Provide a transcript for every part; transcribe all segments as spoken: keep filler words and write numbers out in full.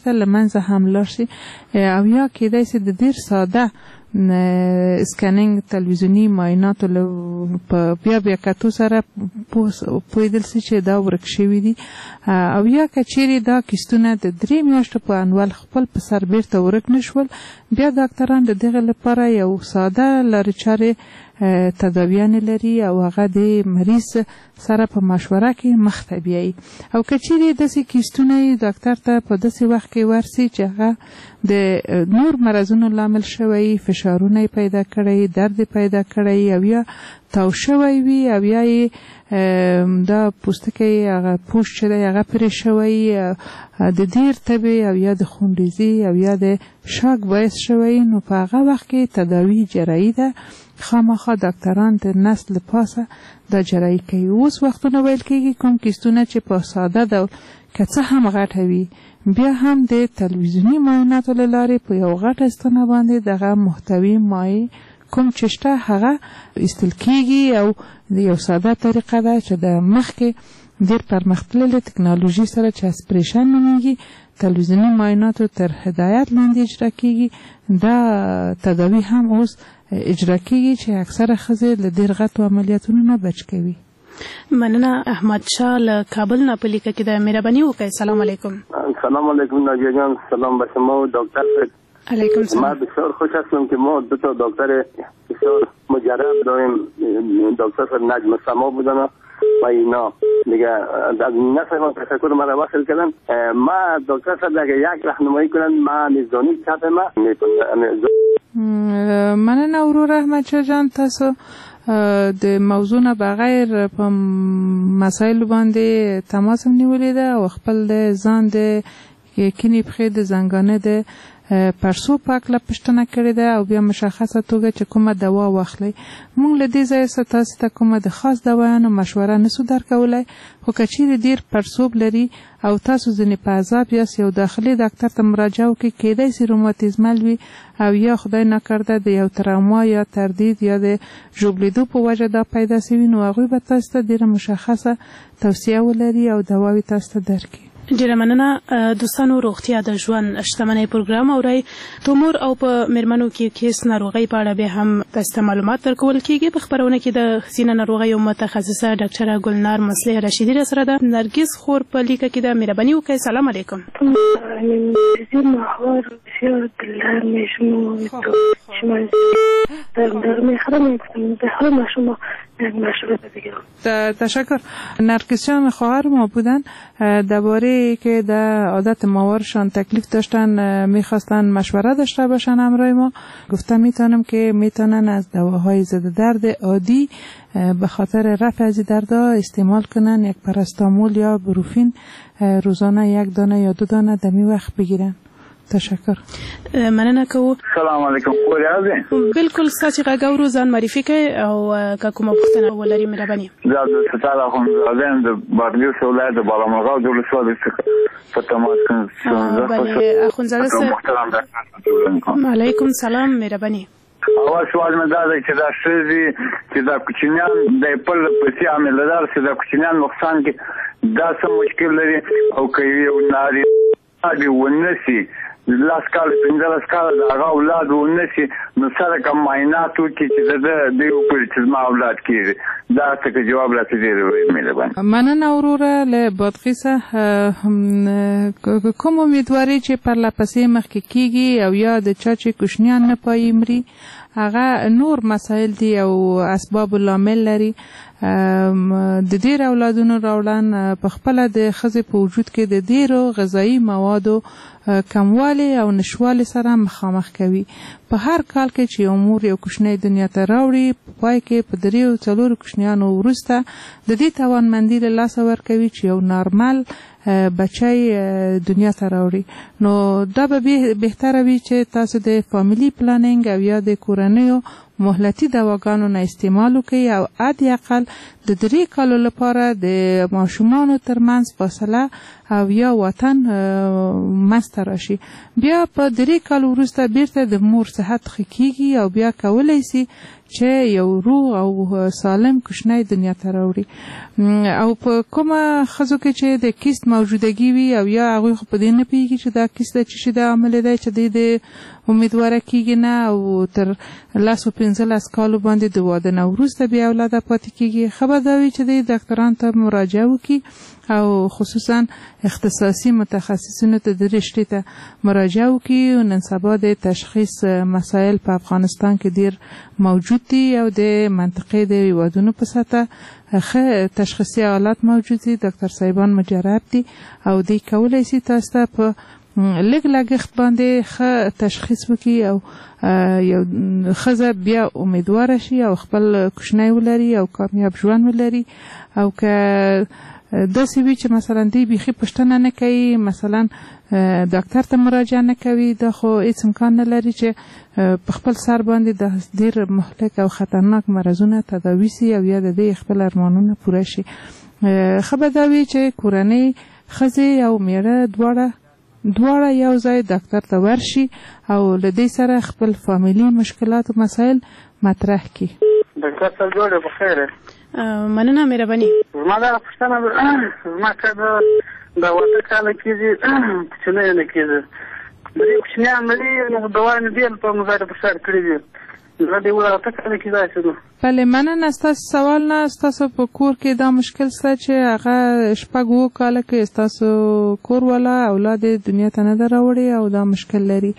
بیرته له منځه هم لاړ شي، او یا کېدای شي د ډېر ساده سکینینګ تلویزیوني معایناتو په بیا بیا کتو سره پوهېدل شي چې دا ورک شوي دي، او یا که چیرې دا کیستونه د درې میاشتو په انول خپل په سر بیرته ورک نه شول، بیا ډاکټران د دغه لپاره یو ساده لارې چارې تداویانې لري او هغه د مریض سره په مشوره کې مخ ته بیایي. او که چیرې داسې کیستونه یې ډاکټر ته په داسې وخت کې ورسي چې هغه د نور مرضونو لامل شوی، فشارونه پیدا کړی، درد پیدا کړی، او یا تاو شوی وي، او یا یې دا پوستکی هغه پوست چې دی هغه پرې شوی، د ډېر تبې او یا د خونریزي او یا د شاک باعث شوی، نو په هغه وخت کې تداوی جراحي ده. خامخا ډاکټران د نس له پاسه دا جراحي کوي. اوس وختونه ویل کېږي کوم کیستونه چې په ساده ډول که څه هم غټه وي، بیا هم د تلویزیوني معایناتو له لارې په یو غټه ستنه باندې دغه محتوي مایع کوم چې شته هغه ایستل کېږي، او د یو ساده طریقه ده چې د مخکې ډېر پرمختللې تکنالوژي سره چې اسپریشن نومیږي، تلویزیوني معایناتو تر هدایت لاندې اجرا کېږي. دا تداوی هم اوس اجرا کېږي چې اکثره ښځې له ډېر غټو عملیاتونو نه بچ کوي. مننه. احمد شاه له کابل نه په لیکه کې د مهرباني وکړئ. سلام علیکم. سلام علیکم ناجیه جان. سلام به شما و دکتر صاحب. علیکم سلام. ما بسیار خوش هستم که ما دو تا دکتر بسیار مجرب داریم، دکتر صاحب نجم سما بودن و اینا دیگه. از این نصف تشکر مرا وصل کردن. ما دکتر صاحب اگه یک راهنمایی کنن ما نزدانی چپ ما مننه ورور احمد شاه جان. تاسو د موضوع نه بغیر په مسایل باندې تماس نیولې ده او خپل د ځان د یقیني پخې د زنګانه د پرسو پاک لا پښتنه کړې ده او بیا مشخصه توګه چې کومه دوا واخلي. موږ له دې ځای څخه تاسو ته کومه د خاص دوايانو مشوره نسو درکولای، خو که چیرې ډېر پرسوب لري او تاسو ځینې په عذاب یاست، یو داخلي ډاکټر ته مراجعه وکړئ. کېدای شي روماتیزمل وي او یا خدای نکرده د یو تراما یا تردید یا د ژوبلیدو په وجه دا پیدا شوي، نو هغوی به تاسو ته ډېره مشخصه توصیه ولري او دواوې تاسو ته درکړي. ډیره مننه. دوستانو، روغتیا د ژوند شتمنۍ پروګرام اورئ. تومور او په میرمنو کې کیس ناروغۍ په اړه به هم تاسو معلومات درکول کیږي. په خبرونه کې د ښځینه ناروغیو متخصصه ډاکټره ګلنار مصلح رشیدي را سره ده. نرګس خور په لیکه کې د مهرباني وکړئ. سلام علیکم. تشکر. نرگس جان خواهر ما بودن، درباره که در عادت ماهوارشان تکلیف داشتن میخواستن مشوره داشته باشن همراه ما. گفتم میتونم که میتونن از دواهای ضد درد عادی به خاطر رفع از دردها استعمال کنن، یک پاراستامول یا بروفین روزانه یک دانه یا دو دانه دمی وقت بگیرن. تشکر. مننه کوو. سلام علیکم. خوري اوسئ. بالکل ستاسو غږ اورو، ځان معرفي کړئ او که کومه پوښتنه ولرئ مهرباني. زه د ستاره خو زم د بادغیس ولایت د بالامرغه د ولسوالۍ څخه په تماس کوم. بله اخوندزاده صاحب. علیکم سلام مهرباني. اول سوال مې دا دی چې دا ښځې چې دا کوچنیان د خپل پسې عاملدار چې دا کوچنیان نقصان کې دا څه مشکل لري، او که یو ناري دی ونسي لاس کال پنځلس کال د هغه اولاد ونسي، نو سره کوم معاینات وکړي چې د دې وکړي چې زما اولاد کېږي. دا څه جواب راته ډېر مهرباني. مننه وروره له بادغیسه. کوم امیدواري چې پرلپسې مخکې کېږي او یا د چا چې کوچنیان نه پایي مري، هغه نور مسایل دي او اسباب لامل لري. د ډېر اولادونو راوړن په خپله د ښځې په وجود کې د ډېرو غذایي موادو کموالی او نشوالی سره مخامخ کوي. په هر کال کې چې یو مور یو کوچنی دنیا ته راوړي، په پای کې په دریو څلورو کوچنیانو وروسته د دې توانمندي له لاسه ورکوي چې یو نارمل بچی دنیا ته راوړي. نو دا به بهتره وي چې تاسو د فامیلی پلانینګ او یا د کورنیو مهلتي دواګانو نه استعمال وکړي او حد اقل د درې کالو لپاره د ماشومانو ترمنځ فاصله او یا وطن مسته راشي. بیا په درې کال وروسته بیرته د مور صحت ښه کیږي او بیا کولی شي چې یو روغ او سالم کوچنی دنیا ته راوړي. او په کومه ښځو کې چې د کیست موجودګي وي او یا هغوی خو په دې نه پوهېږي چې دا کیست د څه شي د عامل دی چې دوی د امیدواره کیږي نه او تر لسو پنځلس کالو باندې د واده نه وروسته بیا اولاده پاتې کیږي. ښه به دا وي چې دوی ډاکټرانو ته مراجعه وکړي او خصوصا اختصاصي متخصصینو ته د رشتې ته مراجعه وکړي. نن سبا د تشخیص مسایل په افغانستان کې ډیر موجود دي او د منطقې د هیوادونو په سطحه ښه تشخیصي آلات موجود دي. ډاکټر صاحبان مجرب دي او دوی کولی شي تاسو ته په لږ لګښت باندې ښه تشخیص وکړي او یو ښځه بیا امیدواره شي او خپل کوچنی ولري او کامیاب ژوند ولري. او که داسې وي چې مثلا دوی بیخي پوښتنه نه کوي، مثلا ډاکټر ته مراجعه نه کوي، دا خو هیڅ امکان نه لري چې په خپل سر باندې د ډېر مهلک او خطرناک مرضونه تداوي سي او یا د دې خپل ارمانونه پوره شي. ښه به دا وي چې کورنۍ ښځې او میړه دواړه دواړه یو ځای ډاکټر ته ورشي او له دې سره خپل فامیلي مشکلات او مسایل مطرح کړي. ډاکټر صاحب جوړه بخیر. مننه مهرباني. زما دا پوښتنه زما که د واده کاله کېږي کوچنی نه کېږي درې کوچنیان لري نو دوا یې ډېر په مزاج فشار کړي دي زه دې واده کاله کې داسې نو. بله مننه. ستاسو سوال نه ستاسو په کور کې دا مشکل شته چې هغه شپږ اووه کاله کې ستاسو کور والا اولاد دنیا ته نه ده راوړې او دا مشکل لري.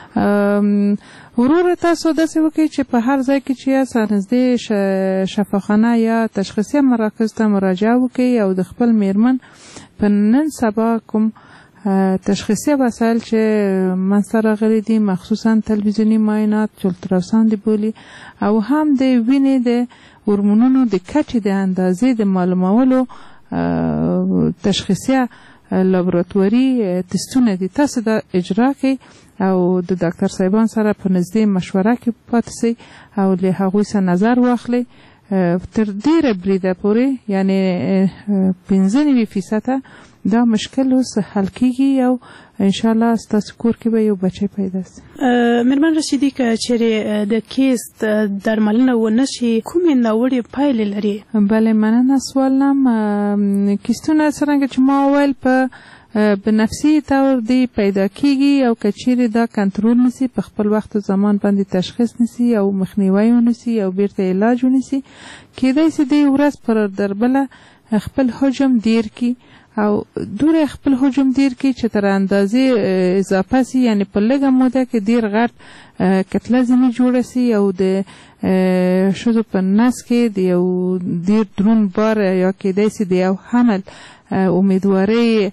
ورور تاسو داسې وکړئ چې په هر ځای کې چې یاست نږدې شفاخانه یا تشخیصي مراکز ته مراجعه وکړئ او د خپل میرمن په نن سبا کوم تشخیصي وسایل چې منځته راغلي دي مخصوصا تلویزیوني معاینات چې الټراساوند بولي او هم د وینې د هورمونونو د کچې د اندازې د معلومولو تشخیصي لابراتواري تستونه دي تاسو دا اجرا کړئ او د ډاکټر صاحبان سره په نږدې مشوره کې پاتې سئ او له هغوی څخه نظر واخلئ. تر ډیره بریده پورې یعنی پنځه نوي فیصده دا مشکل اوس حل کیږي او انشاءالله ستاسو کور کې به یو بچی پیدا شي. میرمن رشیدي که چیرې د کیست درملنه ونه شي کومې ناوړې پایلې لري؟ بله مننه سوال نم. کیستونه څرنګه چې ما وویل په به نفسي طور دی پیدا کیږي او که چیرې دا کنټرول نسی په خپل وخت و زمان باندې تشخیص نسی او مخنیوي ونسی او بیرته علاج ونسی کېدای شي دی ورځ پر دربله خپل حجم دیر کی او دور خپل حجم دیر کی چې تر اندازې اضافه سي یعنی په لږه موده کې ډیر غټ کتله ځینې جوړه سي او د ښځو په نس کې د یو ډیر دروند بار یا کېدای شي د یو حمل امیدوارۍ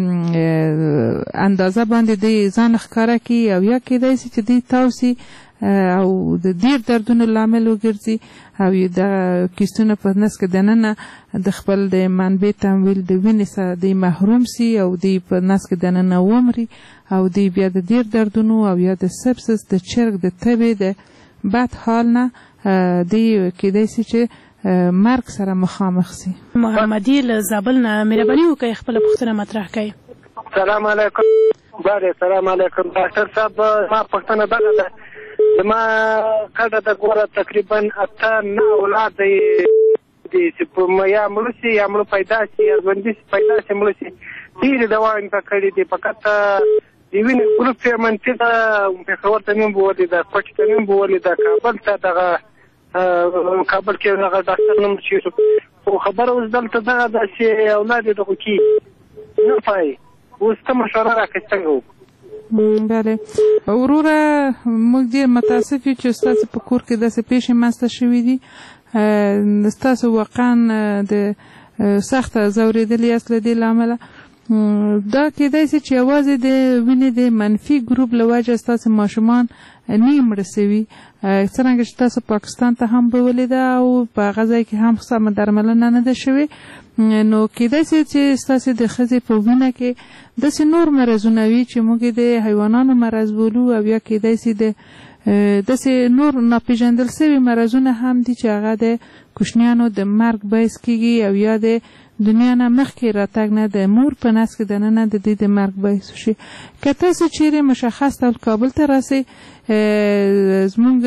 اندازه باندې د ځان ښکاره کړي او یا کېدای شي چې دوی تاو سي او د ډیر دردونو لامل وګرځي او د کیستونه په نس کې دننه د خپل د منبع تمویل د وینې څخه دوی محروم سي او دوی په نس کې دننه ومري او دوی بیا د ډیر دردونو او یا د سپسس د چرګ د تبې د بد حال نه دوی کېدای شي چې مرګ سره مخامخ سي. محمدي له زابل نه مهرباني وکړئ خپله پوښتنه مطرح کړئ. سلام علیکم. بله سلام علیکم ډاکټر صاحب ما پوښتنه دغه ده زما کډه د ګوره تقریبا اته نه اولاد دي چې په یا مړه شي یا مړه پیدا شي یا ژوندي پیدا شي مړه شي ډېرې دواګانې په کړي دي فقط د وینې ګروپ یې منفي ده پېښور ته مې بولې ده کوټې ته مې بولې ده کابل ته دغه کابل کې هغه ډاکټر نوم چې خو خبره اوس دلته دغه ده چې اولاد یې دغه کېږي نه پایي اوس ته مشوره راکړې څنګه وکړو؟ بله وروره موږ ډېر متاسف یو چې ستاسو په کور کې داسې پیښې منځته شوي دي ستاسو واقعا د سخته ځورېدلي یاست له دې له امله دا کېدای شي چې یوازې د وینې د منفي ګروپ له وجې ستاسو ماشومان نه مړه سوي څرنګه چې تاسو پاکستان ته هم بولې ده او په هغه ځای کې هم سمه درملنه نه ده شوې نو کېدای شي چې ستاسې د ښځې په وینه کې داسې نور مرضونه وي چې موږ د حیوانانو مرض بولو، او یا کېدای شي د داسې نور ناپېژندل شوي مرضونه هم دي چې هغه د کوچنیانو د مرګ باعث کېږي، او یا د دنیا نه مخکې راتګ نه د مور په نس کې دننه د دې د مرګ باعث شي. که تاسو چیرې مشخص ډول کابل ته راسئ، زموږ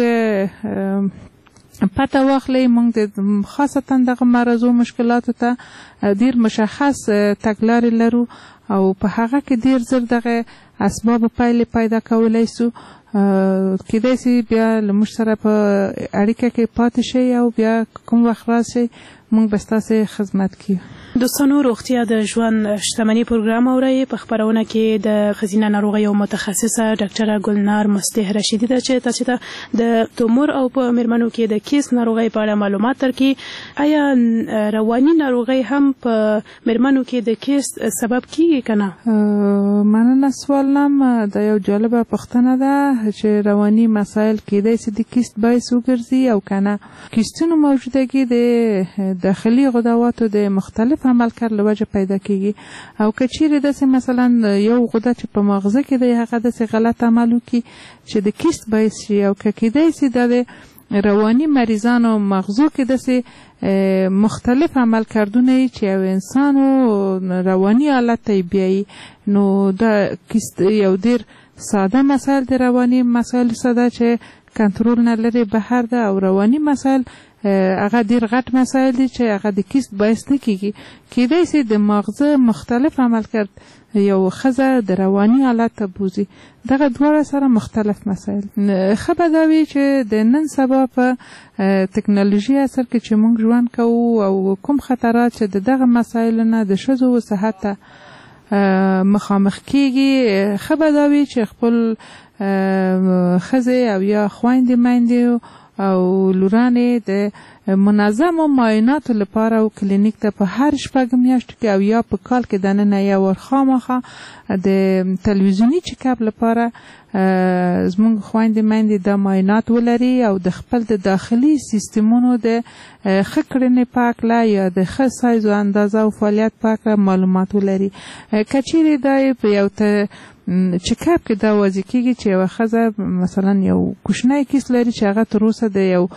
پته واخلئ، موږ د خاصتا دغه مرضو مشکلاتو ته ډېر مشخص تګلارې لرو، او په هغه کې ډېر زر دغه اسباب پایلې پیدا کولی سو. کېدای شي بیا له موږ سره په اړیکه کې پاتې شئ، او بیا کوم وخت راشئ موږ به ستاسې خدمت کوو. دوستانو، روغتیا د ژوند شتمني پروګرام اورئ. په خپرونه کې د ښځینه ناروغیو متخصصه ډاکټره ګلنار مصلح رشیدي ده چې تاسو ته د تومور او په میرمنو کې د کیست ناروغۍ په اړه معلومات درکړي. آیا رواني ناروغۍ هم په میرمنو کې د کیست سبب کیږي که نه؟ مننه سوال نم. دا یو جالبه پوښتنه ده چې رواني مسایل کېدای شي د کیست باعث وګرځي او که نه. کیستونو موجودګي د داخلي غدواتو د مختلف عمل کرد له وجه پیدا کیږي، او که چیرې داسې مثلا یو غده چې په مغزه کې دی هغه داسې غلط عمل وکړي چې د کیست باعث شي، او که کېدای شي دا د رواني مریضانو مغزو کې داسې مختلف عمل کردونه چې یو انسانو رواني حالت ته بیایي، نو دا کیست یو ډېر ساده مسایل د رواني مسایل ساده چې کنټرول نه لري بهر ده، او رواني مسایل هغه ډېر غټ مسایل دي چې هغه د کیست باعث نه کیږي. کېدای شي د مغزه مختلف عمل کرد یو ښځه د رواني حالت ته بوځي. دغه دواړه سره مختلف مسایل. ښه به دا وي چې د نن سبا په تکنالوژي اثر کې چې موږ ژوند کوو، او کوم خطرات چې د دغه مسایلو نه د ښځو صحت ته مخامخ کیږي، ښه به دا وي چې خپل ښځې او یا خویندې میندې او لورانې د منظمو معایناتو لپاره او کلینیک ته په هر شپږ میاشتو کې او یا په کال کې دننه یو ور خامخا د تلویزیوني چیکاپ لپاره زموږ خویندې میندې دا معاینات ولري، او د خپل د داخلي سیستمونو د ښه کړنې په هکله یا د ښه سایز او اندازه او فعالیت په هکله معلومات ولري. که چیرې دا په یو ته چیکاپ کې دا واضح کېږي چې یوه ښځه مثلا یو کوچنی کیس لري چې هغه تر اوسه د یو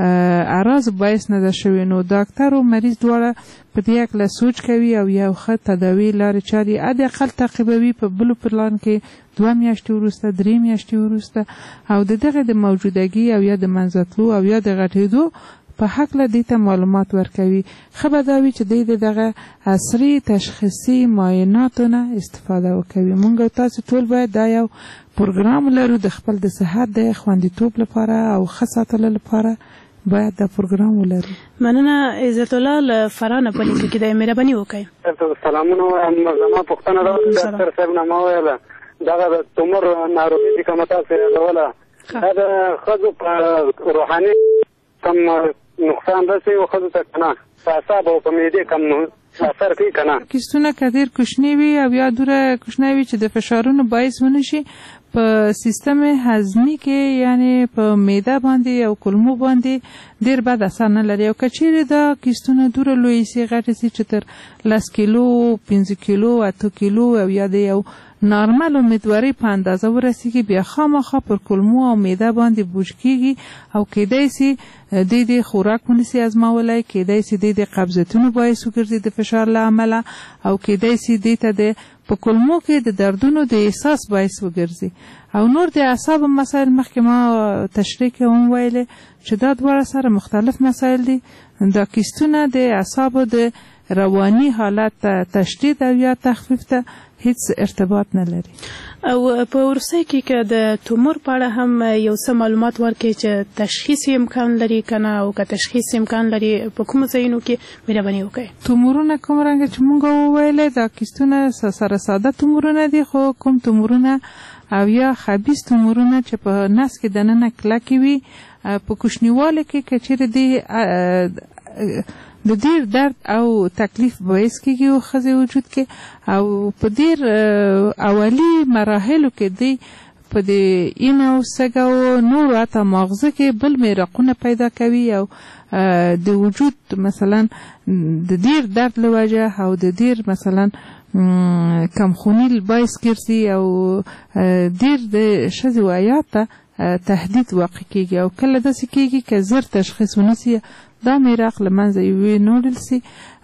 اعراض باعث نه ده شوې، نو ډاکټر او مریض دواړه په دې هکله سوچ کوي او یو ښه تداوي لارې چارې حداقل تعقیبوي په بلو پلان کې دوه میاشتې وروسته، درې میاشتې وروسته، او د دغه د موجودګي او یا د منځتلو او یا د غټېدو په هکله دې ته معلومات ورکوي. ښه به دا وي چې دوی د دغه عصري تشخیصي معایناتو نه استفاده وکوي. موږ او تاسو ټول باید دا یو پروګرام لرو د خپل د صحت د خوندیتوب لپاره او ښه ساتلو لپاره باید دا پروګرام ولرو. مننه. عزت الله له فرانه په لیکه کې د مهرباني وکړئ. سلامونه وایم. زما پوښتنه ده ډاکټر صاحب نه ما ویله دغه د تومور ناروغي چې کومه تاسو یادوله دا د ښځو په روحاني کم نقصان رسوي او ښځو ته که نه په اعصابو او په معدې کم اثر کوي که نه؟ کیستونه که ډېر کوچني وي او یا دوره کوچنی وي چې د فشارونو باعث ونه شي په سیستم هضمي کې یعنی په معده باندې او کولمو باندې ډېر بد اثر نه لري. او که چیرې دا کیستونه دوره لوی سي غټې سي چې تر لس کیلو پنځه کیلو اته کیلو او یا د یو نارمل امیدواري په اندازه ورسیږي، بیا خامخا پر کولمو او معده باندې بوج کیږي او کېدای سي د دې خوراک ونیسي ازمولی، کېدای سي د دې قبضیتونو باعث وګرځي د فشار له امله، او کېدای سي دې ته د په کولمو کې د دردونو د احساس باعث وګرځي. او نور د اعصابو مسایل مخکې ما تشریح کې هم ویلې چې دا دواړه سره مختلف مسایل دي. دا کیستونه د اعصابو د رواني حالت تشدید او یا تخفیف ته هیڅ ارتباط نه لري. او په وروستۍ کې که د تومور په اړه هم یو څه معلومات ورکړئ چې تشخیص امکان لري که نه، او که تشخیص امکان لري په کومو ځایونو کې مهرباني وکړئ. تومورونه کوم رنګه چې موږ وویلې دا کیستونه سره ساده تومورونه دي، خو کوم تومورونه او یا خبیث تومورونه چې په نس کې دننه کلکې وي په کوچنیوالي کې که چیرې دي د ډیر درد او تکلیف باعث کېږي او ښځې وجود کې، او په ډیر اولی مراحلو کې دی په دې اینه او سږه او نورو حتی ماغزه کې بل میراقونه پیدا کوي او د وجود مثلا د ډیر درد له وجه او د ډیر مثلا کمخونی باعث ګرځي او ډیر د ښځې و حیات ته تهدید واقع کیږي او کله داسې کیږي که زر تشخیص ونسي دا میراق له منځه یوړل سي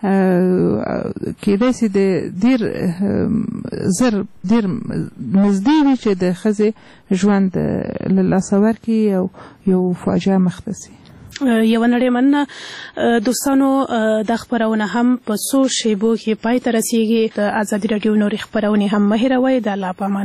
کېدای سي د ډیر زر ډیر نږدې وي چې د ښځې ژوند له لاسه ورکړي او یو فاجعه مخته سي. یوه نړۍ مننه دوستانو، دا خپرونه هم په څو شیبو کې پای ته رسیږي. د ازادي راډیو نورې خپرونې هم مه هېروئ. د الله په امان.